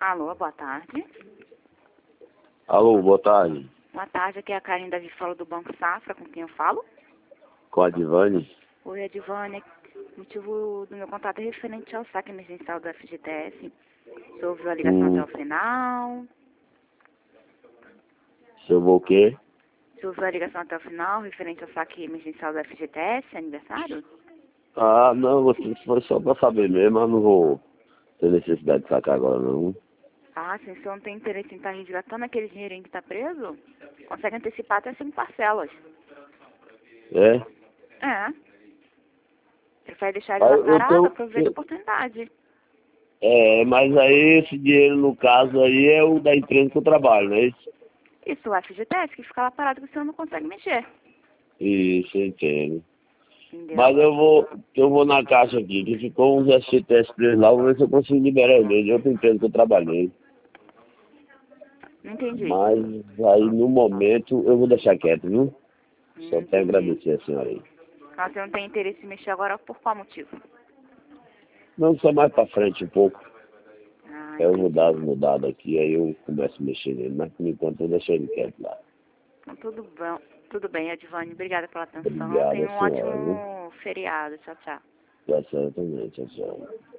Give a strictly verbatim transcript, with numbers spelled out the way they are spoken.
Alô, boa tarde. Alô, boa tarde. Boa tarde, aqui é a Karen Davi, fala do Banco Safra, com quem eu falo? Com a Divane? Oi, Edivane. O motivo do meu contato é referente ao saque emergencial do F G T S. Você ouviu a ligação Hum. até o final? Se eu vou o quê? Você ouviu a ligação até o final, referente ao saque emergencial do F G T S, aniversário? Ah, não, você foi só pra saber mesmo, eu não vou ter necessidade de sacar agora não. Ah, se você não tem interesse em estar resgatando aquele dinheirinho que está preso, consegue antecipar até cinco parcelas. É? É. Prefere deixar ele Ah, lá eu parado, tenho... aproveita a oportunidade. É, mas aí esse dinheiro, no caso aí, é o da empresa que eu trabalho, não é isso? Isso, o F G T S, que fica lá parado que o senhor não consegue mexer. Isso, eu entendo. Entendeu? Mas eu vou, eu vou na caixa aqui, que ficou uns S G T S presos lá, vou ver se eu consigo liberar ele de outra empresa que eu trabalhei. Não entendi. Mas aí no momento eu vou deixar quieto, viu? Não Só até entendi. agradecer a senhora aí. Mas você não tem interesse em mexer agora por qual motivo? Não, só mais pra frente um pouco. Ah, Eu vou entendi. dar as mudadas aqui, aí eu começo a mexer nele, mas por enquanto eu deixo ele quieto lá. Então, tudo bom. Tudo bem, Edivane. Obrigada pela atenção. Obrigado, Tenha um senhora, viu? ótimo feriado. Tchau, tchau. Pra senhora também, tchau, tchau.